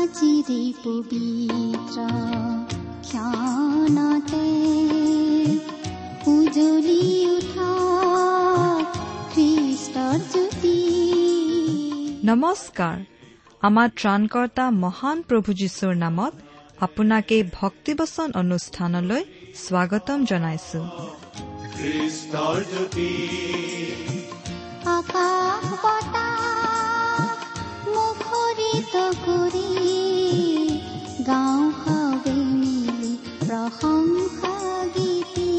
আজিৰে পবিত্ৰ ক্ষণতে উজ্বলি উঠা খ্ৰীষ্টৰ জ্যোতি। নমস্কাৰ। আমাৰ ত্ৰাণকৰ্তা মহান প্ৰভু যীশুৰ নামত আপোনাক এই ভক্তিবচন অনুষ্ঠানলৈ স্বাগতম জনাইছো। খ্ৰীষ্টৰ জ্যোতি আকাশ বতাহ মুখৰিত কৰি গাঁও হাৱে মিলি প্ৰশংসা গীতি।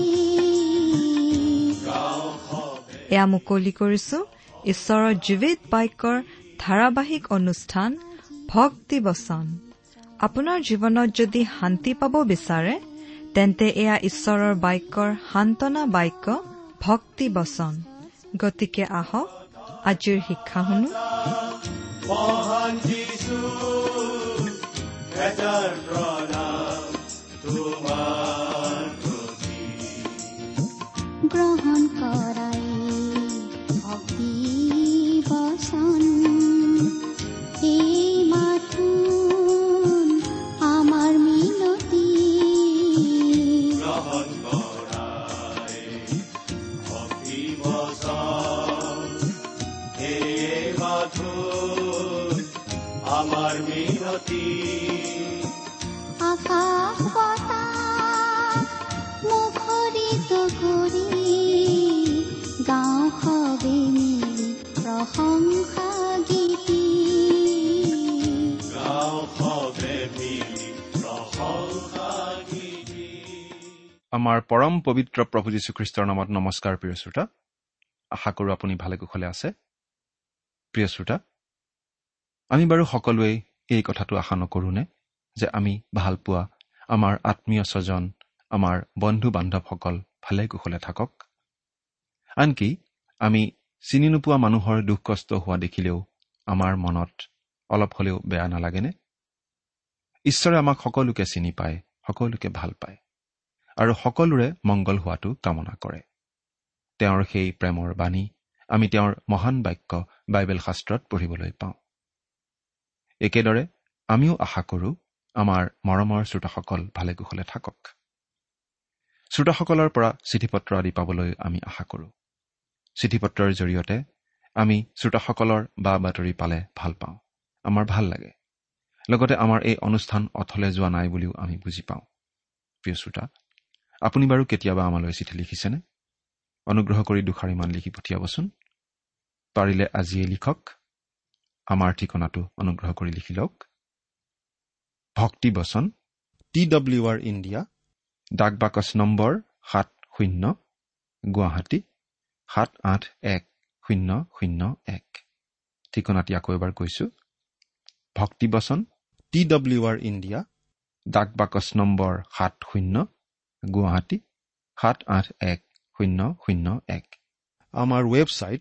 এয়া মুকলি কৰিছো ঈশ্বৰৰ জীৱিত বাক্যৰ ধাৰাবাহিক অনুষ্ঠান ভক্তিবচন। আপোনাৰ জীৱনত যদি শান্তি পাব বিচাৰে তেন্তে এয়া ঈশ্বৰৰ বাক্যৰ সান্তনা বাক্য ভক্তিবচন। গতিকে আহক আজিৰ শিক্ষা শুনো। মহান যীশু এটাৰ প্ৰণাম তোমাৰ প্ৰতি। গ্ৰহণ কৰাই ভক্তি বচন এই মাথো আমাৰ মিনতি। গ্ৰহণ কৰাই ভক্তি বচন এই মাথো আমাৰ মিনতি। আকাশ বতাহ মুখৰিত কৰি গাঁও হাৱে মিলি প্ৰশংসা গীতি। গাঁও সবে মিলি প্ৰশংসা গীতি। আমাৰ পৰম পবিত্ৰ প্ৰভু যীশুখ্ৰীষ্টৰ নামত নমস্কাৰ। প্ৰিয় শ্ৰোতা, আশা কৰোঁ আপুনি ভালে কুশলে আছে। প্ৰিয় শ্ৰোতা, আমি বাৰু সকলোৱে এই কথাটো আশা নকৰোঁনে যে আমি ভাল পোৱা আমাৰ আত্মীয় স্বজন, আমাৰ বন্ধু বান্ধৱসকল ভালে কুশলে থাকক। আনকি আমি চিনি নোপোৱা মানুহৰ দুখ কষ্ট হোৱা দেখিলেও আমাৰ মনত অলপ হলেও বেয়া নালাগেনে? ঈশ্বৰে আমাক সকলোকে চিনি পায়, সকলোকে ভাল পায় আৰু সকলোৰে মংগল হোৱাটো কামনা কৰে। তেওঁৰ সেই প্ৰেমৰ বাণী আমি তেওঁৰ মহান বাক্য বাইবেল শাস্ত্ৰত পঢ়িবলৈ পাওঁ। একেদৰে আমিও আশা কৰোঁ আমাৰ মৰমৰ শ্ৰোতাসকল ভালে কুশলে থাকক। শ্ৰোতাসকলৰ পৰা চিঠি পত্ৰ আদি পাবলৈ আমি আশা কৰোঁ। চিঠি পত্ৰৰ জৰিয়তে আমি শ্ৰোতাসকলৰ বা বাতৰি পালে ভাল পাওঁ, আমাৰ ভাল লাগে। লগতে আমাৰ এই অনুষ্ঠান অথলে যোৱা নাই বুলিও আমি বুজি পাওঁ। প্ৰিয় শ্ৰোতা, আপুনি বাৰু কেতিয়াবা আমালৈ চিঠি লিখিছেনে? অনুগ্ৰহ কৰি দুষাৰিমান লিখি পঠিয়াবচোন। পাৰিলে আজিয়ে লিখক। আমাৰ ঠিকনাটো অনুগ্ৰহ কৰি লিখি লওক। ভক্তিবচন, TWR ইণ্ডিয়া, ডাক বাকচ নম্বৰ 70, গুৱাহাটী 78101। ঠিকনাটি আকৌ এবাৰ কৈছো। ভক্তিবচন, TWR ইণ্ডিয়া, ডাক বাকচ নম্বৰ 70, গুৱাহাটী 78101। আমাৰ ৱেবছাইট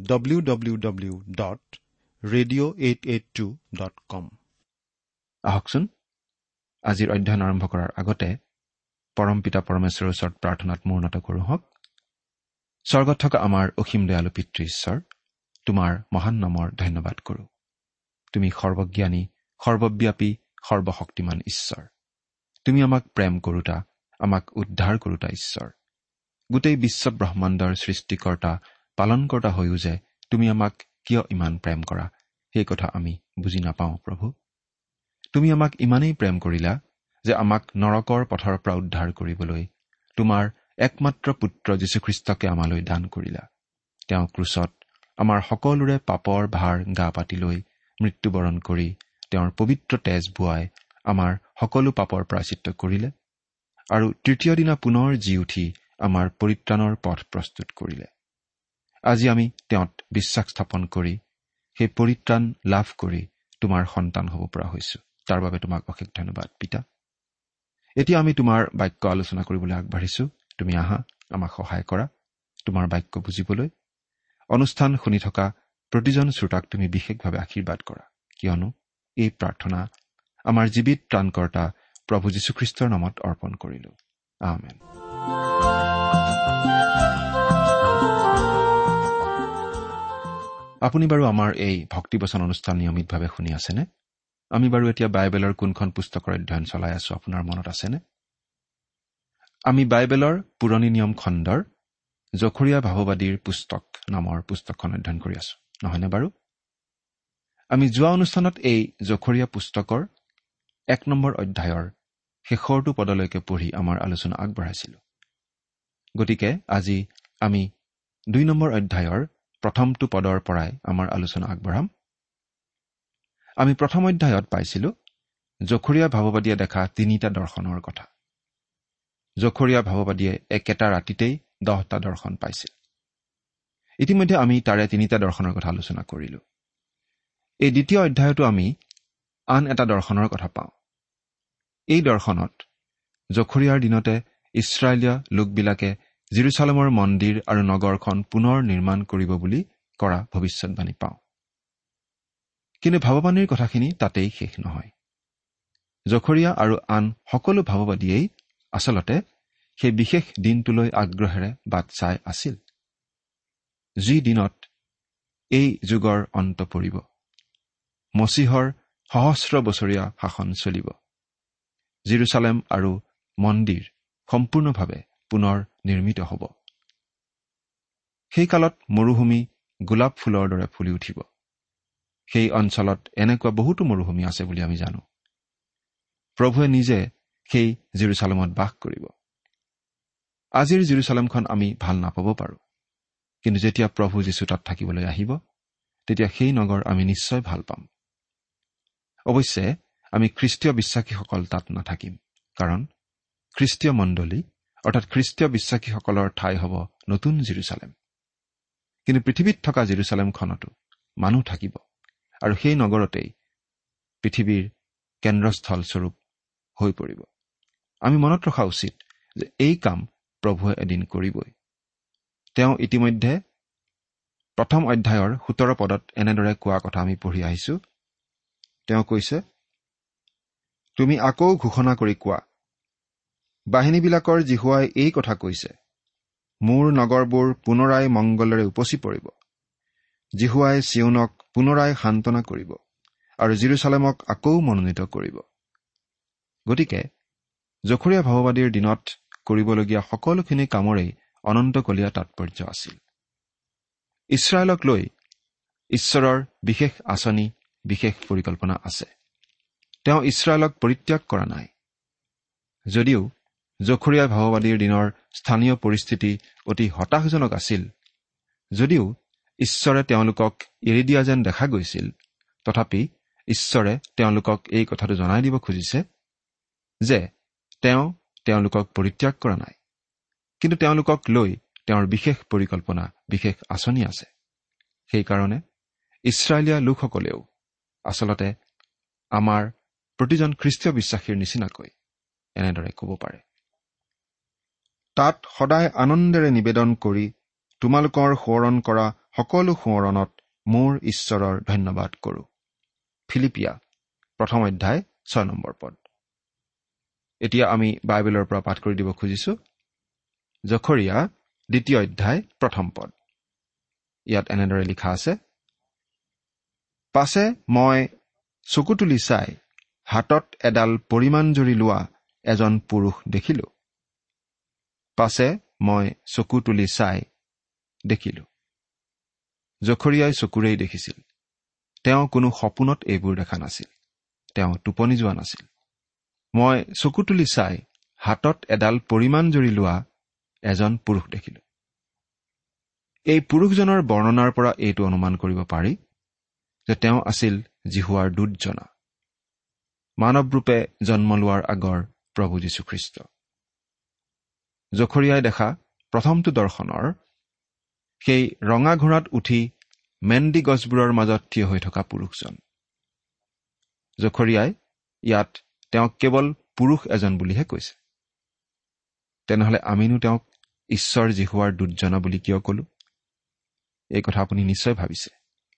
www.radio882.com। আহকচোন আজিৰ অধ্যয়ন আৰম্ভ কৰাৰ আগতে পৰমপিতা পৰমেশ্বৰৰ ওচৰত প্ৰাৰ্থনাত মূৰ্ণত কৰোঁ হওক। স্বৰ্গত থকা আমাৰ অসীম দয়ালু পিতৃ ঈশ্বৰ, তোমাৰ মহান নামৰ ধন্যবাদ কৰোঁ। তুমি সৰ্বজ্ঞানী, সৰ্বব্যাপী, সৰ্বশক্তিমান ঈশ্বৰ। তুমি আমাক প্ৰেম কৰোতা, আমাক উদ্ধাৰ কৰোতা ঈশ্বৰ। গোটেই বিশ্ব ব্ৰহ্মাণ্ডৰ সৃষ্টিকৰ্তা, পালনকৰ্তা হৈও যে তুমি আমাক কিয় ইমান প্ৰেম কৰা, সেই কথা আমি বুজি নাপাওঁ। প্ৰভু, তুমি আমাক ইমানেই প্ৰেম কৰিলা যে আমাক নৰকৰ পথৰ পৰা উদ্ধাৰ কৰিবলৈ তোমাৰ একমাত্ৰ পুত্ৰ যীশুখ্ৰীষ্টকে আমালৈ দান কৰিলা। তেওঁ ক্ৰুচত আমাৰ সকলোৰে পাপৰ ভাৰ গা পাতি লৈ মৃত্যুবৰণ কৰি তেওঁৰ পবিত্ৰ তেজ বোৱাই আমাৰ সকলো পাপৰ প্ৰায়চিত্ত কৰিলে আৰু তৃতীয় দিনা পুনৰ জি উঠি আমাৰ পৰিত্ৰাণৰ পথ প্ৰস্তুত কৰিলে। আজি আমি তেওঁত বিশ্বাস স্থাপন কৰি সেই পৰিত্ৰাণ লাভ কৰি তোমাৰ সন্তান হ'ব পৰা হৈছো। তাৰ বাবে তোমাক অশেষ ধন্যবাদ পিতা। এতিয়া আমি তোমাৰ বাক্য আলোচনা কৰিবলৈ আগবাঢ়িছো। তুমি আহা, আমাক সহায় কৰা তোমাৰ বাক্য বুজিবলৈ। অনুষ্ঠান শুনি থকা প্ৰতিজন শ্ৰোতাক তুমি বিশেষভাৱে আশীৰ্বাদ কৰা, কিয়নো এই প্ৰাৰ্থনা আমাৰ জীৱিত ত্ৰাণকৰ্তা প্ৰভু যীশুখ্ৰীষ্টৰ নামত অৰ্পণ কৰিলো। আমেন। আপুনি বাৰু আমাৰ এই ভক্তিবচন অনুষ্ঠান নিয়মিতভাৱে শুনি আছেনে? আমি বাৰু এতিয়া বাইবেলৰ কোনখন পুস্তকৰ অধ্যয়ন চলাই আছো আপোনাৰ মনত আছেনে? আমি বাইবেলৰ পুৰণি নিয়ম খণ্ডৰ জখৰীয়া ভাৱবাদীৰ পুস্তক নামৰ পুস্তকখন অধ্যয়ন কৰি আছো, নহয়নে বাৰু? আমি যোৱা অনুষ্ঠানত এই জখৰীয়া পুস্তকৰ 1 নম্বৰ অধ্যায়ৰ শেষৰটো পদলৈকে পঢ়ি আমাৰ আলোচনা আগবঢ়াইছিলো। গতিকে আজি আমি 2 নম্বৰ অধ্যায়ৰ প্ৰথমটো পদৰ পৰাই আমাৰ আলোচনা আগবঢ়াম। আমি প্ৰথম অধ্যায়ত পাইছিলো জখৰীয়া ভাৱবাদীয়ে দেখা 3টা দৰ্শনৰ কথা। জখৰীয়া ভাৱবাদীয়ে একেটা ৰাতিতেই 10টা দৰ্শন পাইছিল। ইতিমধ্যে আমি তাৰে 3টা দৰ্শনৰ কথা আলোচনা কৰিলো। এই দ্বিতীয় অধ্যায়তো আমি আন এটা দৰ্শনৰ কথা পাওঁ। এই দৰ্শনত জখৰীয়াৰ দিনতে ইছৰাইলীয় লোকবিলাকে জেৰুজালেমৰ মন্দিৰ আৰু নগৰখন পুনৰ নিৰ্মাণ কৰিব বুলি কৰা ভৱিষ্যতবাণী পাওঁ। কিন্তু ভাৱবাণীৰ কথাখিনি তাতেই শেষ নহয়। জখৰীয়া আৰু আন সকলো ভাৱবাদীয়েই আচলতে সেই বিশেষ দিনটোলৈ আগ্ৰহেৰে বাট চাই আছিল, যি দিনত এই যুগৰ অন্ত পৰিব, মছিহৰ সহস্ৰ বছৰীয়া শাসন চলিব, জেৰুজালেম আৰু মন্দিৰ সম্পূৰ্ণভাৱে পুনৰ নিৰ্মিত হ'ব। সেই কালত মৰুভূমি গোলাপ ফুলৰ দৰে ফুলি উঠিব। সেই অঞ্চলত এনেকুৱা বহুতো মৰুভূমি আছে বুলি আমি জানো। প্ৰভুৱে নিজে সেই জেৰুজালেমত বাস কৰিব। আজিৰ জেৰুজালেমখন আমি ভাল নাপাব পাৰোঁ, কিন্তু যেতিয়া প্ৰভু যীশু তাত থাকিবলৈ আহিব, তেতিয়া সেই নগৰ আমি নিশ্চয় ভাল পাম। অৱশ্যে আমি খ্ৰীষ্টীয় বিশ্বাসীসকল তাত নাথাকিম, কাৰণ খ্ৰীষ্টীয় মণ্ডলী অৰ্থাৎ খ্ৰীষ্টীয় বিশ্বাসীসকলৰ ঠাই হ'ব নতুন জেৰুজালেম। কিন্তু পৃথিৱীত থকা জেৰুজালেমখনতো মানুহ থাকিব, আৰু সেই নগৰতেই পৃথিৱীৰ কেন্দ্ৰস্থল স্বৰূপ হৈ পৰিব। আমি মনত ৰখা উচিত যে এই কাম প্ৰভুৱে এদিন কৰিবই। তেওঁ ইতিমধ্যে প্ৰথম অধ্যায়ৰ 17 পদত এনেদৰে কোৱা কথা আমি পঢ়ি আহিছো। তেওঁ কৈছে, তুমি আকৌ ঘোষণা কৰি কোৱা, বাহিনীবিলাকৰ জিহুৱাই এই কথা কৈছে, মোৰ নগৰবোৰ পুনৰাই মংগলেৰে উপচি পৰিব। জিহুৱাই চিয়নক পুনৰাই সান্তনা কৰিব আৰু জেৰুজালেমক আকৌ মনোনীত কৰিব। গতিকে জখৰীয়া ভাৱবাদীৰ দিনত কৰিবলগীয়া সকলোখিনি কামৰেই অনন্তকলীয়া তাৎপৰ্য আছিল। ইছৰাইলক লৈ ঈশ্বৰৰ বিশেষ আঁচনি, বিশেষ পৰিকল্পনা আছে। তেওঁ ইছৰাইলক পৰিত্যাগ কৰা নাই। যদিও জখৰীয়া ভাৱবাদীৰ দিনৰ স্থানীয় পৰিস্থিতি অতি হতাশজনক আছিল, যদিও ঈশ্বৰে তেওঁলোকক এৰি দিয়া যেন দেখা গৈছিল, তথাপি ঈশ্বৰে তেওঁলোকক এই কথাটো জনাই দিব খুজিছে যে তেওঁ তেওঁলোকক পৰিত্যাগ কৰা নাই, কিন্তু তেওঁলোকক লৈ তেওঁৰ বিশেষ পৰিকল্পনা, বিশেষ আঁচনি আছে। সেইকাৰণে ইছৰাইলীয়া লোকসকলেও আচলতে আমাৰ প্ৰতিজন খ্ৰীষ্টীয় বিশ্বাসীৰ নিচিনাকৈ এনেদৰে ক'ব পাৰে, তাত সদায় আনন্দেৰে নিবেদন কৰি তোমালোকৰ সোঁৱৰণ কৰা সকলো সোঁৱৰণত মোৰ ঈশ্বৰৰ ধন্যবাদ কৰোঁ। ফিলিপিয়া 1 অধ্যায় 6 নম্বৰ পদ। এতিয়া আমি বাইবেলৰ পৰা পাঠ কৰি দিব খুজিছো জখৰীয়া 2 অধ্যায় 1 পদ। ইয়াত এনেদৰে লিখা আছে, পাছে মই চকু তুলি চাই হাতত এডাল পৰিমাণ জৰি লোৱা এজন পুৰুষ দেখিলো। পাছে মই চকু তুলি চাই দেখিলো। জখৰীয়াই চকুৰেই দেখিছিল। তেওঁ কোনো সপোনত এইবোৰ দেখা নাছিল। তেওঁ টোপনি যোৱা নাছিল। মই চকু তুলি চাই হাতত এডাল পৰিমাণ জৰি লোৱা এজন পুৰুষ দেখিলো। এই পুৰুষজনৰ বৰ্ণনাৰ পৰা এইটো অনুমান কৰিব পাৰি যে তেওঁ আছিল জিহুৱাৰ দূতজনা, মানৱৰূপে জন্ম লোৱাৰ আগৰ প্ৰভু যীশুখ্ৰীষ্ট। জখৰীয়াই দেখা প্ৰথমটো দৰ্শনৰ সেই ৰঙা ঘোঁৰাত উঠি মেন্দি গছবোৰৰ মাজত থিয় হৈ থকা পুৰুষজন। জখৰীয়াই ইয়াত তেওঁক কেৱল পুৰুষ এজন বুলিহে কৈছে। তেনেহলে আমিনো তেওঁক ঈশ্বৰ জিহুৱাৰ দূতজনা বুলি কিয় কলো? এই কথা আপুনি নিশ্চয় ভাবিছে।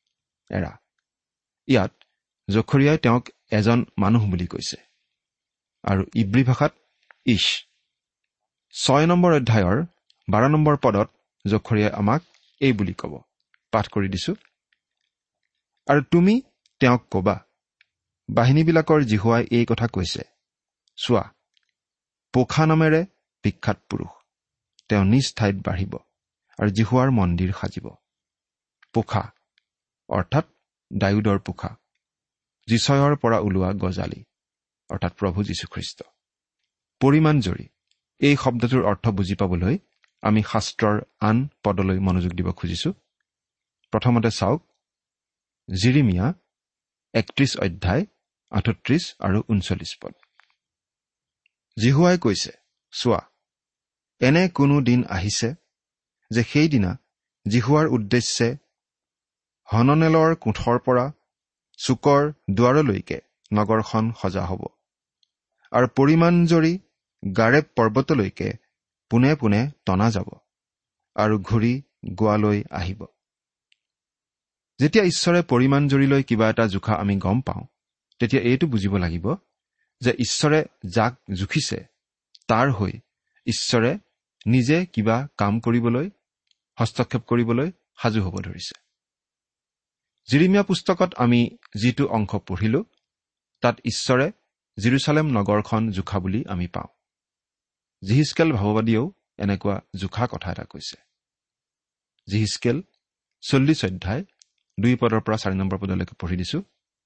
ইয়াত জখৰীয়াই তেওঁক এজন মানুহ বুলি কৈছে, আৰু ইব্ৰী ভাষাত 6 নম্বৰ অধ্যায়ৰ 12 নম্বৰ পদত জখৰীয়াই আমাক এই বুলি ক'ব। পাঠ কৰি দিছো, আৰু তুমি তেওঁক কবা, বাহিনীবিলাকৰ জিহুৱাই এই কথা কৈছে, চোৱা, পোখা নামেৰে বিখ্যাত পুৰুষ, তেওঁ নিজ ঠাইত বাঢ়িব আৰু জিহুৱাৰ মন্দিৰ সাজিব। পোখা অৰ্থাৎ ডায়ুদৰ পোখা, যিচয়ৰ পৰা ওলোৱা গজালি অৰ্থাৎ প্ৰভু যীশুখ্ৰীষ্ট। পৰিমাণজৰী এই শব্দটোৰ অৰ্থ বুজি পাবলৈ আমি শাস্ত্ৰৰ আন পদলৈ মনোযোগ দিব খুজিছো। প্ৰথমতে চাওক, জিৰিমিয়া 31 অধ্যায় 38 আৰু 39 পদ। জিহুৱাই কৈছে, চোৱা, এনে কোনো দিন আহিছে যে সেইদিনা জিহুৱাৰ উদ্দেশ্যে হননেলৰ কোঠৰ পৰা চুকৰ দুৱাৰলৈকে নগৰখন সজা হ'ব আৰু পৰিমাণজৰী গাৰেব পৰ্বতলৈকে পোনে পোনে টনা যাব আৰু ঘূৰি গোৱালৈ আহিব। যেতিয়া ঈশ্বৰে পৰিমাণজৰীলৈ কিবা এটা জোখা আমি গম পাওঁ, তেতিয়া এইটো বুজিব লাগিব যে ঈশ্বৰে যাক জুখিছে তাৰ হৈ ঈশ্বৰে নিজে কিবা কাম কৰিবলৈ, হস্তক্ষেপ কৰিবলৈ সাজু হ'ব ধৰিছে। জিৰিমিয়া পুস্তকত আমি যিটো অংশ পঢ়িলো, তাত ঈশ্বৰে জেৰুচালেম নগৰখন জোখা বুলি আমি পাওঁ। জিহিজকেল ভাৱবাদীয়েও এনেকুৱা জোখা কথা এটা কৈছে। জিহিজকেল 40 অধ্যায় 2 পদৰ পৰা 4 নম্বৰ পদলৈকে পঢ়ি দিছো।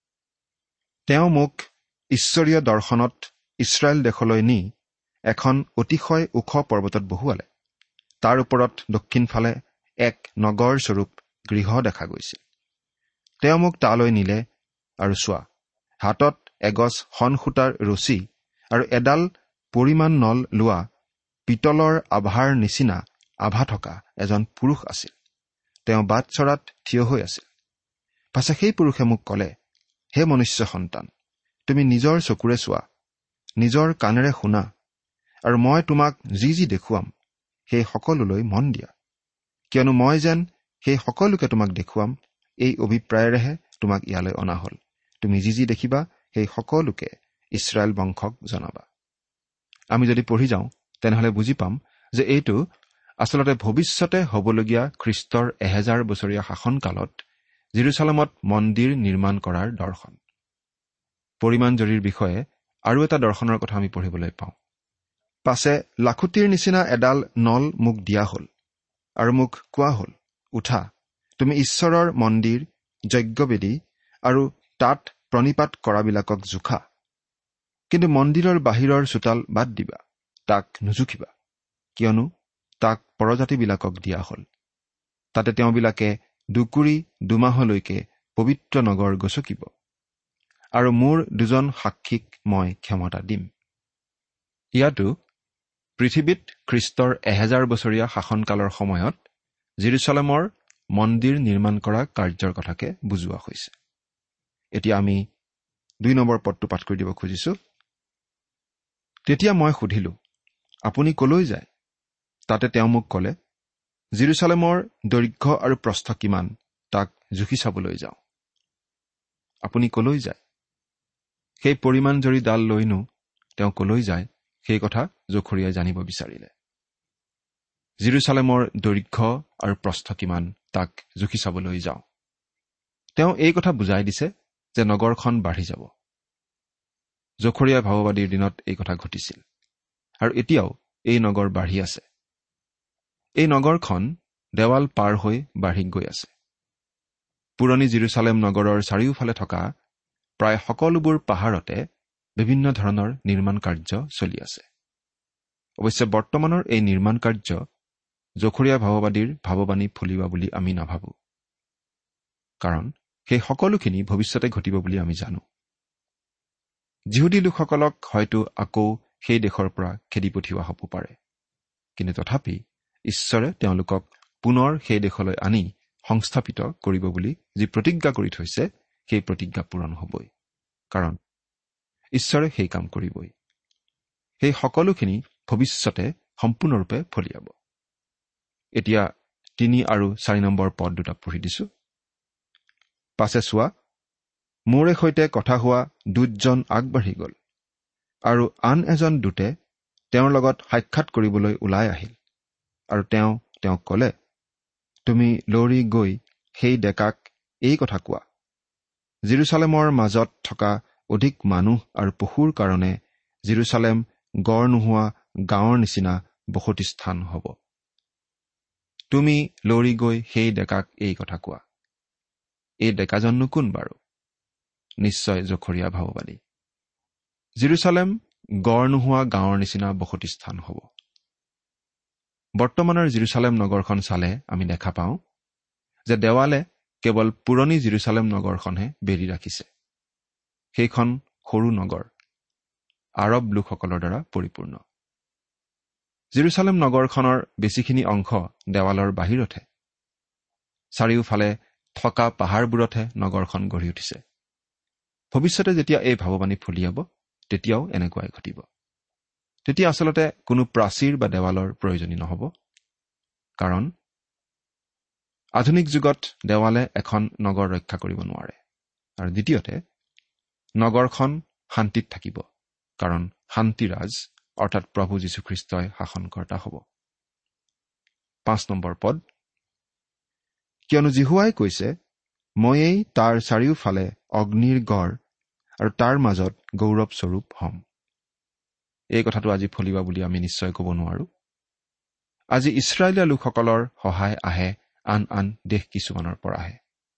তেওঁ মোক ঈশ্বৰীয় দৰ্শনত ইছৰাইল দেশলৈ নি এখন অতিশয় ওখ পৰ্বতত বহুৱালে। তাৰ ওপৰত দক্ষিণ ফালে এক নগৰ স্বৰূপ গৃহ দেখা গৈছিল। তেওঁ মোক তালৈ নিলে আৰু চোৱা, হাতত এগছ শণ সূতাৰ ৰছী আৰু এডাল পৰিমাণ নল লোৱা পিতলৰ আভাৰ নিচিনা আভা থকা এজন পুৰুষ আছিল। তেওঁ বাট চৰাত থিয় হৈ আছিল। পাছে সেই পুৰুষে মোক ক'লে, হে মনুষ্য সন্তান, তুমি নিজৰ চকুৰে চোৱা, নিজৰ কাণেৰে শুনা, আৰু মই তোমাক যি যি দেখুৱাম সেই সকলোলৈ মন দিয়া, কিয়নো মই যেন সেই সকলোকে তোমাক দেখুৱাম এই অভিপ্ৰায়েৰেহে তোমাক ইয়ালৈ অনা হ'ল। তুমি যি যি দেখিবা সেই সকলোকে ইছৰাইল বংশক জনাবা। আমি যদি পঢ়ি যাওঁ তেনেহলে বুজি পাম যে এইটো আচলতে ভৱিষ্যতে হ'বলগীয়া খ্ৰীষ্টৰ 1000 বছৰীয়া শাসনকালত জেৰুচালেমত মন্দিৰ নিৰ্মাণ কৰাৰ দৰ্শন। পৰিমাণজৰীৰ বিষয়ে আৰু এটা দৰ্শনৰ কথা আমি পঢ়িবলৈ পাওঁ। পাছে লাখুটিৰ নিচিনা এডাল নল মোক দিয়া হ'ল আৰু মোক কোৱা হ'ল, উঠা, তুমি ঈশ্বৰৰ মন্দিৰ, যজ্ঞবেদী আৰু তাত প্ৰণিপাত কৰাবিলাকক জোখা। কিন্তু মন্দিৰৰ বাহিৰৰ চোতাল বাদ দিবা, তাক নুজুখিবা, কিয়নো তাক পৰজাতিবিলাকক দিয়া হ'ল। তাতে তেওঁবিলাকে দুকুৰি 2 মাহলৈকে পবিত্ৰ নগৰ গচকিব আৰু মোৰ 2জন সাক্ষীক মই ক্ষমতা দিম। ইয়াতো পৃথিৱীত খ্ৰীষ্টৰ 1000 বছৰীয়া শাসনকালৰ সময়ত জেৰুচালেমৰ মন্দিৰ নিৰ্মাণ কৰা কাৰ্যৰ কথাকে বুজোৱা হৈছে। এতিয়া আমি 2 নম্বৰ পদটো পাঠ কৰি দিব খুজিছো। তেতিয়া মই সুধিলো, আপুনি কলৈ যায়? তাতে তেওঁ মোক ক'লে, জেৰুচালেমৰ দৈৰ্ঘ্য আৰু প্ৰস্থ কিমান তাক জুখি চাবলৈ যাওঁ। আপুনি কলৈ যায়? সেই পৰিমাণজৰী ডাল লৈনো তেওঁ কলৈ যায় সেই কথা জখৰিয়াই জানিব বিচাৰিলে। জেৰুচালেমৰ দৈৰ্ঘ্য আৰু প্ৰস্থ কিমান তাক জুখি চাবলৈ যাওঁ। তেওঁ এই কথা বুজাই দিছে যে নগৰখন বাঢ়ি যাব। জখৰিয়া ভাৱবাদীৰ দিনত এই কথা ঘটিছিল আৰু এতিয়াও এই নগৰ বাঢ়ি আছে। এই নগৰখন দেৱাল পাৰ হৈ বাঢ়ি গৈ আছে। পুৰণি জেৰুচালেম নগৰৰ চাৰিওফালে থকা প্ৰায় সকলোবোৰ পাহাৰতে বিভিন্ন ধৰণৰ নিৰ্মাণ কাৰ্য চলি আছে। অৱশ্যে বৰ্তমানৰ এই নিৰ্মাণ কাৰ্য জখৰিয়া ভাৱবাদীৰ ভাৱবাণী ফলিওৱা বুলি আমি নাভাবো, কাৰণ সেই সকলোখিনি ভৱিষ্যতে ঘটিব বুলি আমি জানো। যিহুদী লোকসকলক হয়তো আকৌ সেই দেশৰ পৰা খেদি পঠিওৱা হ'ব পাৰে, কিন্তু তথাপি ঈশ্বৰে তেওঁলোকক পুনৰ সেই দেশলৈ আনি সংস্থাপিত কৰিব বুলি যি প্ৰতিজ্ঞা কৰি থৈছে সেই প্ৰতিজ্ঞা পূৰণ হ'বই, কাৰণ ঈশ্বৰে সেই কাম কৰিবই। সেই সকলোখিনি ভৱিষ্যতে সম্পূৰ্ণৰূপে ফলিয়াব। এতিয়া 3 আৰু 4 নম্বৰ পদ দুটা পঢ়ি দিছো। পাছে চোৱা, মোৰে সৈতে কথা হোৱা দূতজন আগবাঢ়ি গ'ল আৰু আন এজন দূতে তেওঁৰ লগত সাক্ষাৎ কৰিবলৈ ওলাই আহিল আৰু তেওঁক ক'লে, তুমি লৰি গৈ সেই ডেকাক এই কথা কোৱা, জেৰুচালেমৰ মাজত থকা অধিক মানুহ আৰু পশুৰ কাৰণে জেৰুচালেম গড় নোহোৱা গাঁৱৰ নিচিনা বসতি স্থান হ'ব। তুমি লৰি গৈ সেই ডেকাক এই কথা কোৱা। এই ডেকাজননো কোন বাৰু? নিশ্চয় জখৰীয়া ভাৱবাদী। জেৰুচালেম গড় নোহোৱা গাঁৱৰ নিচিনা বসতি স্থান হ'ব। বৰ্তমানৰ জেৰুচালেম নগৰখন চালে আমি দেখা পাওঁ যে দেৱালে কেৱল পুৰণি জেৰুচালেম নগৰখনহে বেৰি ৰাখিছে। সেইখন সৰু নগৰ, আৰব লোকসকলৰ দ্বাৰা পৰিপূৰ্ণ। জেৰুচালেম নগৰখনৰ বেছিখিনি অংশ দেৱালৰ বাহিৰতহে। চাৰিওফালে থকা পাহাৰবোৰতহে নগৰখন গঢ়ি উঠিছে। ভৱিষ্যতে যেতিয়া এই ভাৱবাণী ফলিয়াব, তেতিয়াও এনেকুৱাই ঘটিব। তেতিয়া আচলতে কোনো প্ৰাচীৰ বা দেৱালৰ প্ৰয়োজনী নহ'ব, কাৰণ আধুনিক যুগত দেৱালে এখন নগৰ ৰক্ষা কৰিব নোৱাৰে। আৰু দ্বিতীয়তে, নগৰখন শান্তিত থাকিব, কাৰণ শান্তিৰাজ অৰ্থাৎ প্ৰভু যীশুখ্ৰীষ্টই শাসনকৰ্তা হ'ব। 5 নম্বৰ পদ, কিয়নো জিহুৱাই কৈছে, ময়েই তাৰ চাৰিওফালে অগ্নিৰ গড় আৰু তাৰ মাজত গৌৰৱস্বৰূপ হ'ম। এই কথাটো আজি ফলিবা বুলি আমি নিশ্চয় ক'ব নোৱাৰো। আজি ইছৰাইলীয়া লোকসকলৰ সহায় আহে আন আন দেশ কিছুমানৰ পৰাহে।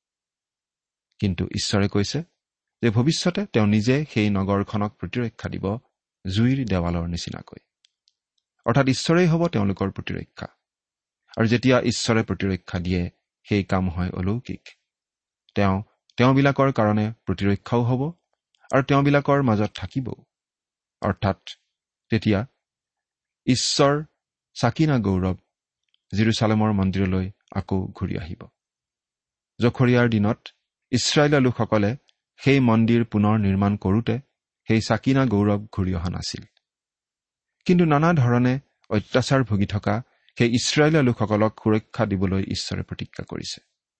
কিন্তু ঈশ্বৰে কৈছে যে ভৱিষ্যতে তেওঁ নিজে সেই নগৰখনক প্ৰতিৰক্ষা দিব জুইৰ দেৱালৰ নিচিনাকৈ। অৰ্থাৎ ঈশ্বৰেই হ'ব তেওঁলোকৰ প্ৰতিৰক্ষা। আৰু যেতিয়া ঈশ্বৰে প্ৰতিৰক্ষা দিয়ে, সেই কাম হয় অলৌকিক। তেওঁবিলাকৰ কাৰণে প্ৰতিৰক্ষাও হ'ব আৰু তেওঁবিলাকৰ মাজত থাকিবও। অৰ্থাৎ তেতিয়া ঈশ্বৰ চাকিনা গৌৰৱ জেৰুচালেমৰ মন্দিৰলৈ আকৌ ঘূৰি আহিব। জখৰীয়াৰ দিনত ইছৰাইলীয়া লোকসকলে সেই মন্দিৰ পুনৰ নিৰ্মাণ কৰোঁতে সেই চাকিনা গৌৰৱ ঘূৰি অহা নাছিল। কিন্তু নানা ধৰণে অত্যাচাৰ ভুগি থকা সেই ইছৰাইলীয়া লোকসকলক সুৰক্ষা দিবলৈ ঈশ্বৰে প্ৰতিজ্ঞা কৰিছে।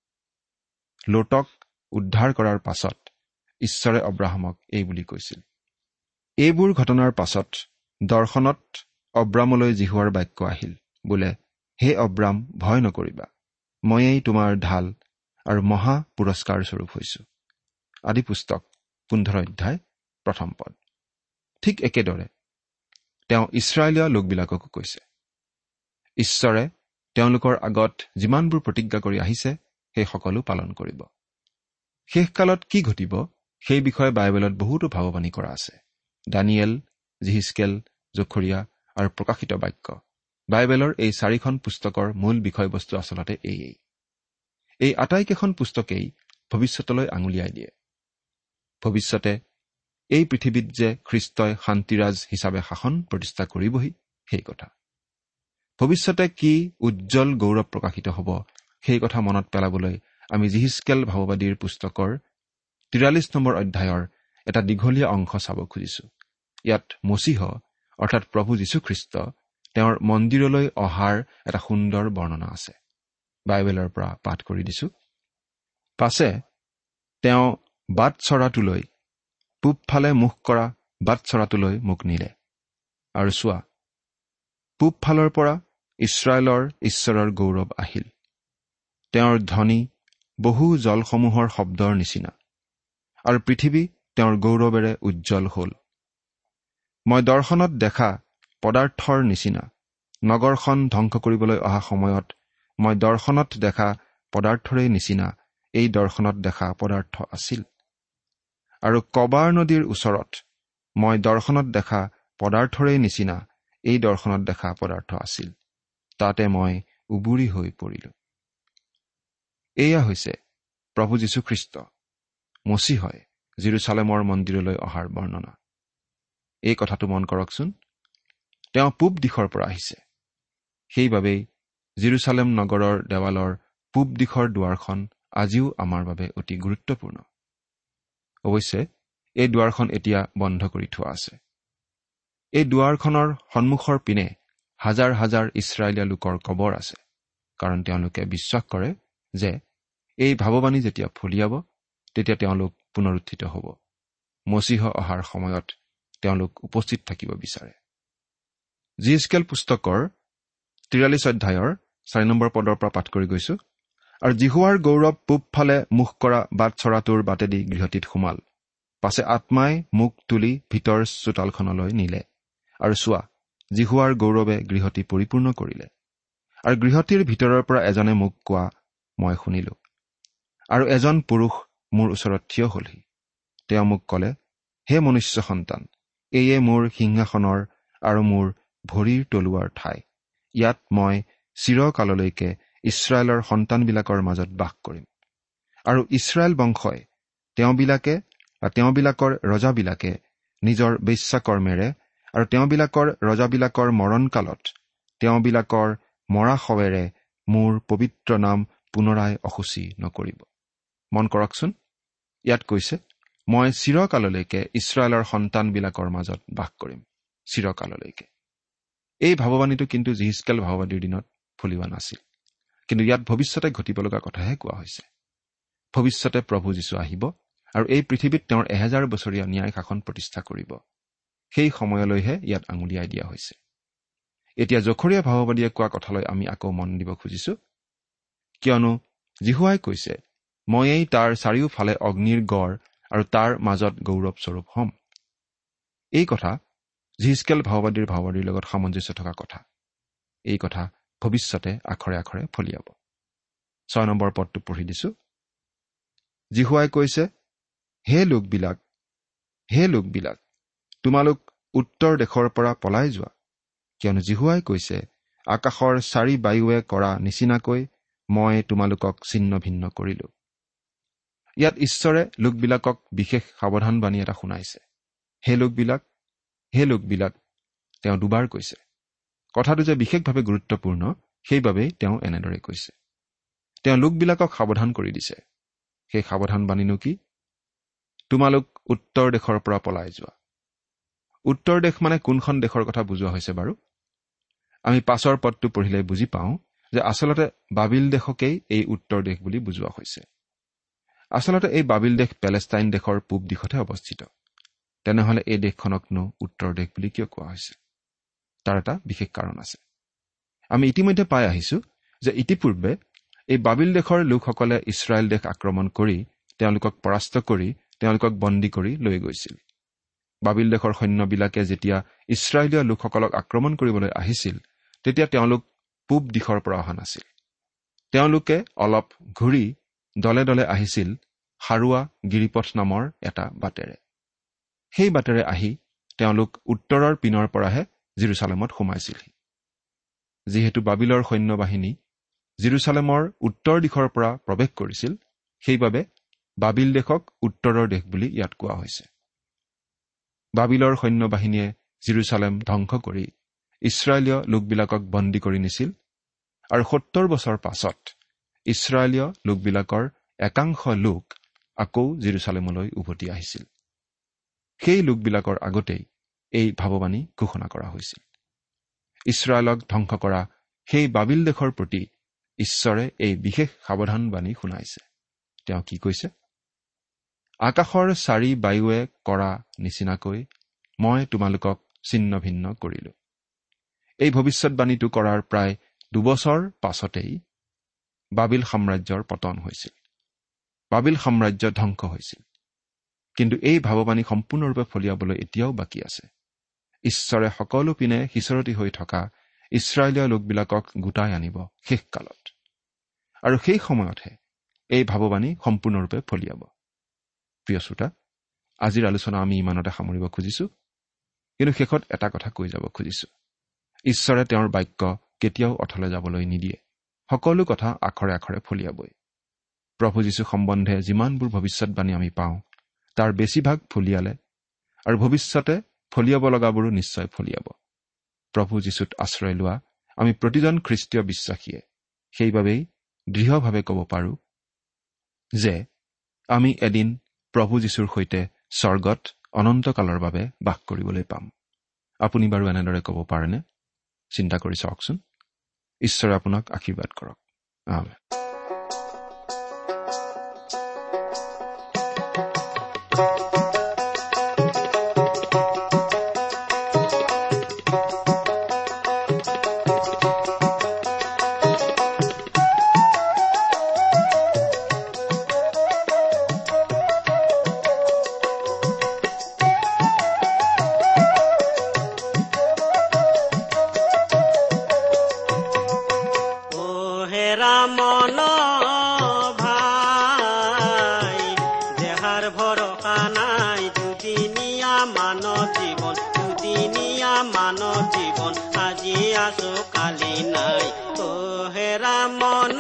লোটক উদ্ধাৰ কৰাৰ পাছত ঈশ্বৰে অব্ৰাহামক এই বুলি কৈছিল। এইবোৰ ঘটনাৰ পাছত দৰ্শনত অব্ৰামলৈ জিহুৱাৰ বাক্য আহিল, বোলে, হে অব্ৰাম, ভয় নকৰিবা, ময়েই তোমাৰ ঢাল আৰু মহা পুৰস্কাৰ স্বৰূপ হৈছো। আদি পুস্তক 15 অধ্যায় 1 পদ। ঠিক একেদৰে তেওঁ ইছৰাইলীয় লোকবিলাককো কৈছে। ঈশ্বৰে তেওঁলোকৰ আগত যিমানবোৰ প্ৰতিজ্ঞা কৰি আহিছে, সেই সকলো পালন কৰিব। শেষকালত কি ঘটিব, সেই বিষয়ে বাইবেলত বহুতো ভাৱবাণী কৰা আছে। দানিয়েল, জিহিজকেল, জখৰীয়া আৰু প্ৰকাশিত বাক্য, বাইবেলৰ এই 4খন পুস্তকৰ মূল বিষয়বস্তু আচলতে এইয়েই। এই আটাইকেইখন পুস্তকেই ভৱিষ্যতলৈ আঙুলিয়াই দিয়ে। ভৱিষ্যতে এই পৃথিৱীত যে খ্ৰীষ্টই শান্তিৰাজ হিচাপে শাসন প্ৰতিষ্ঠা কৰিবহি, সেই কথা। ভৱিষ্যতে কি উজ্জ্বল গৌৰৱ প্ৰকাশিত হ'ব, সেই কথা মনত পেলাবলৈ আমি জিহিজকেল ভাৱবাদীৰ পুস্তকৰ 43 নম্বৰ অধ্যায়ৰ এটা দীঘলীয়া অংশ চাব খুজিছো। ইয়াত মচীহ অৰ্থাৎ প্ৰভু যীশুখ্ৰীষ্ট তেওঁৰ মন্দিৰলৈ অহাৰ এটা সুন্দৰ বৰ্ণনা আছে। বাইবেলৰ পৰা পাঠ কৰি দিছো। পাছে তেওঁ বাটচৰাটোলৈ, পূবফালে মুখ কৰা বাটচৰাটোলৈ মোক নিলে। আৰু চোৱা, পূবফালৰ পৰা ইছৰাইলৰ ঈশ্বৰৰ গৌৰৱ আহিল। তেওঁৰ ধ্বনি বহু জলসমূহৰ শব্দৰ নিচিনা, আৰু পৃথিৱী তেওঁৰ গৌৰৱেৰে উজ্জ্বল হ'ল। মই দৰ্শনত দেখা পদাৰ্থৰ নিচিনা নগৰখন ধ্বংস কৰিবলৈ অহা সময়ত মই দৰ্শনত দেখা পদাৰ্থৰে নিচিনা এই দৰ্শনত দেখা পদাৰ্থ আছিল। আৰু কবাৰ নদীৰ ওচৰত মই দৰ্শনত দেখা পদাৰ্থৰে নিচিনা এই দৰ্শনত দেখা পদাৰ্থ আছিল। তাতে মই উবুৰি হৈ পৰিলো। এয়া হৈছে প্ৰভু যীশুখ্ৰীষ্ট মচীহই জেৰুচালেমৰ মন্দিৰলৈ অহাৰ বৰ্ণনা। এই কথাটো মন কৰকচোন। তেওঁ পূব দিশৰ পৰা আহিছে। সেইবাবেই জেৰুচালেম নগৰৰ দেৱালৰ পূব দিশৰ দুৱাৰখন আজিও আমাৰ বাবে অতি গুৰুত্বপূৰ্ণ। অৱশ্যে এই দুৱাৰখন এতিয়া বন্ধ কৰি থোৱা আছে। এই দুৱাৰখনৰ সন্মুখৰ পিনে হাজাৰ হাজাৰ ইছৰাইলীয়া লোকৰ কবৰ আছে, কাৰণ তেওঁলোকে বিশ্বাস কৰে যে এই ভাৱবাণী যেতিয়া ফলিয়াব, তেতিয়া তেওঁলোক পুনৰুত্থিত হ'ব। মচীহ অহাৰ সময়ত তেওঁলোক উপস্থিত থাকিব বিচাৰে। জিহিজকেল পুস্তকৰ 43 অধ্যায়ৰ 4 নম্বৰ পদৰ পৰা পাঠ কৰি গৈছো। আৰু জিহুৱাৰ গৌৰৱ পূবফালে মুখ কৰা বাটচৰাটোৰ বাটেদি গৃহটিত সোমাল। পাছে আত্মাই মোক তুলি ভিতৰ চোতালখনলৈ নিলে, আৰু চোৱা, জিহুৱাৰ গৌৰৱে গৃহটি পৰিপূৰ্ণ কৰিলে। আৰু গৃহটিৰ ভিতৰৰ পৰা এজনে মোক কোৱা মই শুনিলো। আৰু এজন পুৰুষ মোৰ ওচৰত থিয় হলহি। তেওঁ মোক কলে, হে মনুষ্য সন্তান, এয়ে মোৰ সিংহাসনৰ আৰু মোৰ ভৰিৰ তলুৱাৰ ঠাই। ইয়াত মই চিৰকাললৈকে ইছৰাইলৰ সন্তানবিলাকৰ মাজত বাস কৰিম। আৰু ইছৰাইল বংশই তেওঁবিলাকৰ ৰজাবিলাকে নিজৰ বেশ্যাকৰ্মেৰে আৰু তেওঁবিলাকৰ ৰজাবিলাকৰ মৰণকালত তেওঁবিলাকৰ মৰা শৱেৰে মোৰ পবিত্ৰ নাম পুনৰাই অসুচি নকৰিব। মন কৰকচোন, ইয়াত কৈছে, মই চিৰকাললৈকে ইছৰাইলৰ সন্তানবিলাকৰ মাজত বাস কৰিম। চিৰকাললৈকে। এই ভাৱবাণীটো কিন্তু যিহিজকেল ভাৱবাদীৰ দিনত ফলিওৱা নাছিল। কিন্তু ইয়াত ভৱিষ্যতে ঘটিব লগা কথাহে কোৱা হৈছে। ভৱিষ্যতে প্ৰভু যীশু আহিব আৰু এই পৃথিৱীত তেওঁৰ 1000 বছৰীয়া ন্যায় শাসন প্ৰতিষ্ঠা কৰিব। সেই সময়লৈহে ইয়াত আঙুলিয়াই দিয়া হৈছে। এতিয়া জখৰীয়া ভাৱবাদীয়ে কোৱা কথালৈ আমি আকৌ মন দিব খুজিছো। কিয়নো জিহুৱাই কৈছে, ময়েই তাৰ চাৰিওফালে অগ্নিৰ গড় আৰু তাৰ মাজত গৌৰৱস্বৰূপ হ'ম। এই কথা যিহিজকেল ভাৱবাদীৰ লগত সামঞ্জস্য থকা কথা। এই কথা ভৱিষ্যতে আখৰে আখৰে ফলিয়াব। 6 নম্বৰ পদটো পঢ়ি দিছো। জিহুৱাই কৈছে, হে লোকবিলাক, তোমালোক উত্তৰ দেশৰ পৰা পলাই যোৱা। কিয়নো জিহুৱাই কৈছে, আকাশৰ চাৰি বায়ুৱে কৰা নিচিনাকৈ মই তোমালোকক ছিন্ন ভিন্ন কৰিলো। ইয়াত ঈশ্বৰে লোকবিলাকক বিশেষ সাৱধানবাণী এটা শুনাইছে। হে লোকবিলাক, তেওঁ দুবাৰ কৈছে। কথাটো যে বিশেষভাৱে গুৰুত্বপূৰ্ণ, সেইবাবেই তেওঁ এনেদৰে কৈছে। তেওঁ লোকবিলাকক সাৱধান কৰি দিছে। সেই সাৱধানবাণীনো কি? তোমালোক উত্তৰ দেশৰ পৰা পলাই যোৱা। উত্তৰ দেশ মানে কোনখন দেশৰ কথা বুজোৱা হৈছে বাৰু? আমি 5 পদটো পঢ়িলে বুজি পাওঁ যে আচলতে বাবিল দেশকেই এই উত্তৰ দেশ বুলি বুজোৱা হৈছে। আচলতে এই বাবিল দেশ পেলেষ্টাইন দেশৰ পূব দিশতহে অৱস্থিত। তেনেহলে এই দেশখনকনো উত্তৰ দেশ বুলি কিয় কোৱা হৈছে? তাৰ এটা বিশেষ কাৰণ আছে। আমি ইতিমধ্যে পাই আহিছো যে ইতিপূৰ্বে এই বাবিল দেশৰ লোকসকলে ইছৰাইল দেশ আক্ৰমণ কৰি তেওঁলোকক পৰাস্ত কৰি তেওঁলোকক বন্দী কৰি লৈ গৈছিল। বাবিল দেশৰ সৈন্যবিলাকে যেতিয়া ইছৰাইলীয় লোকসকলক আক্ৰমণ কৰিবলৈ আহিছিল, তেতিয়া তেওঁলোক পূব দিশৰ পৰা অহা নাছিল। তেওঁলোকে অলপ ঘূৰি দলে দলে আহিছিল সাৰুৱা গিৰিপথ নামৰ এটা বাটেৰে। সেই বাটেৰে আহি তেওঁলোক উত্তৰৰ পিনৰ পৰাহে জেৰুচালেমত সোমাইছিলহি। যিহেতু বাবিলৰ সৈন্যবাহিনী জেৰুচালেমৰ উত্তৰ দিশৰ পৰা প্ৰৱেশ কৰিছিল, সেইবাবে বাবিল দেশক উত্তৰৰ দেশ বুলি ইয়াত কোৱা হৈছে। বাবিলৰ সৈন্যবাহিনীয়ে জেৰুচালেম ধ্বংস কৰি ইছৰাইলীয় লোকবিলাকক বন্দী কৰি নিছিল আৰু 70 বছৰ পাছত ইছৰাইলীয় লোকবিলাকৰ একাংশ লোক আকৌ জেৰুচালেমলৈ উভতি আহিছিল। সেই লোকবিলাকৰ আগতেই এই ভাৱবাণী ঘোষণা কৰা হৈছিল। ইছৰাইলক ধ্বংস কৰা সেই বাবিল দেশৰ প্ৰতি ঈশ্বৰে এই বিশেষ সাৱধানবাণী শুনাইছে। তেওঁ কি কৈছে? আকাশৰ চাৰি বায়ুৱে কৰা নিচিনাকৈ মই তোমালোকক ছিন্ন ভিন্ন কৰিলো। এই ভৱিষ্যৎবাণীটো কৰাৰ প্ৰায় 2 বছৰ পাছতেই বাবিল সাম্ৰাজ্যৰ পতন হৈছিল। বাবিল সাম্ৰাজ্য ধ্বংস হৈছিল। কিন্তু এই ভাৱবাণী সম্পূৰ্ণৰূপে ফলিয়াবলৈ এতিয়াও বাকী আছে। ঈশ্বৰে সকলো পিনে সিঁচৰতি হৈ থকা ইছৰাইলীয় লোকবিলাকক গোটাই আনিব শেষকালত। আৰু সেই সময়তহে এই ভাৱবাণী সম্পূৰ্ণৰূপে ফলিয়াব। প্ৰিয় শ্ৰোতা, আজিৰ আলোচনা আমি ইমানতে সামৰিব খুজিছো। কিন্তু শেষত এটা কথা কৈ যাব খুজিছো। ঈশ্বৰে তেওঁৰ বাক্য কেতিয়াও অথলে যাবলৈ নিদিয়ে। সকলো কথা আখৰে আখৰে ফলিয়াবই। প্ৰভু যীশু সম্বন্ধে যিমানবোৰ ভৱিষ্যৎবাণী আমি পাওঁ, তাৰ বেছিভাগ ফলিয়ালে আৰু ভৱিষ্যতে ফলিয়াব লগাবোৰো নিশ্চয় ফলিয়াব। প্ৰভু যীশুত আশ্ৰয় লোৱা আমি প্ৰতিজন খ্ৰীষ্টীয় বিশ্বাসীয়ে সেইবাবেই দৃঢ়ভাৱে ক'ব পাৰো যে আমি এদিন প্ৰভু যীশুৰ সৈতে স্বৰ্গত অনন্তকালৰ বাবে বাস কৰিবলৈ পাম। আপুনি বাৰু এনেদৰে ক'ব পাৰেনে? চিন্তা কৰি চাওকচোন। ঈশ্বৰে আপোনাক আশীৰ্বাদ কৰক। আমেন। দুদিনীয়া মানৱ জীৱন, দুদিনীয়া মানৱ জীৱন, আজি আছো কালি নাই, অ হেৰা মন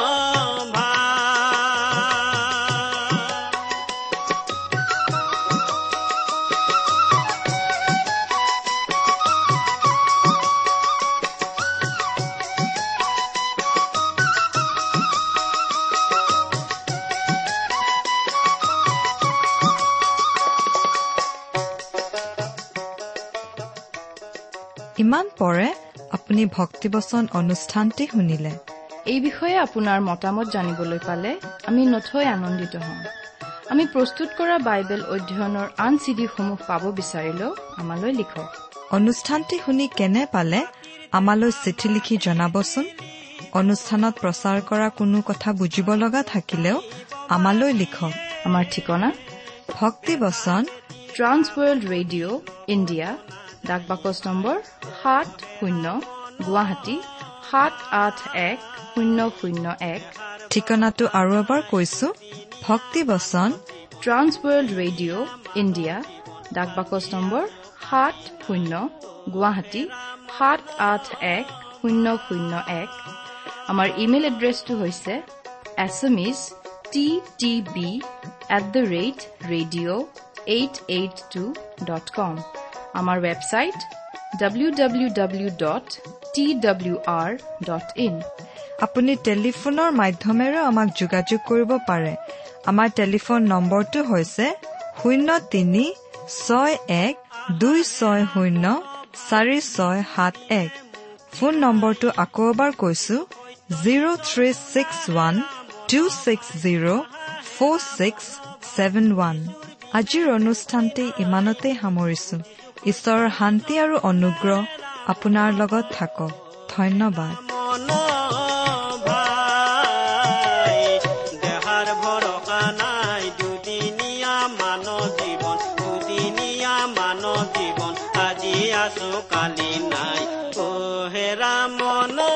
ইমান পৰে আপুনি ভক্তিবচন অনুষ্ঠানটি শুনিলে। এই বিষয়ে আপোনাৰ মতামত জানিবলৈ পালে আমি নথৈ আনন্দিত হ'ম। আমি প্ৰস্তুত কৰা বাইবেল অধ্যয়নৰ আন চিডিসমূহ পাব বিচাৰিলেও আমালৈ লিখক। অনুষ্ঠানটি শুনি কেনে পালে আমালৈ চিঠি লিখি জনাবচোন। অনুষ্ঠানত প্ৰচাৰ কৰা কোনো কথা বুজিব লগা থাকিলেও আমালৈ লিখক। আমাৰ ঠিকনা ভক্তিবচন, ট্ৰান্স ৱৰ্ল্ড ৰেডিঅ' ইণ্ডিয়া, ডাক বাকচ নম্বৰ 70, গুৱাহাটী 781001। ঠিকনাটো আৰু এবাৰ কৈছো, ভক্তিবচন, ট্ৰান্স ৱৰ্ল্ড ৰেডিঅ' ইণ্ডিয়া, ডাক বাকচ নম্বৰ 70, গুৱাহাটী 781001। আমাৰ ইমেইল এড্ৰেছটো হৈছে assamese@radio882.com। আমাৰ ৱেবছাইট www.twr.in। আপুনি টেলিফোনৰ মাধ্যমেৰে আমাক যোগাযোগ কৰিব পাৰে। আমাৰ টেলিফোন নম্বৰটো হৈছে 0361260461। ফোন নম্বৰটো আকৌ এবাৰ কৈছো, 0361260461। আজিৰ অনুষ্ঠানটি ইমানতে সামৰিছো। ঈশ্বৰৰ শান্তি আৰু অনুগ্ৰহ আপোনাৰ লগত থাকক। ধন্যবাদ। দেহাৰ ভৰসা নাই, দুদিনীয়া মানৱ জীৱন, দুদিনীয়া মানৱ জীৱন, আজি আছো কালি নাই, অ হেৰা মন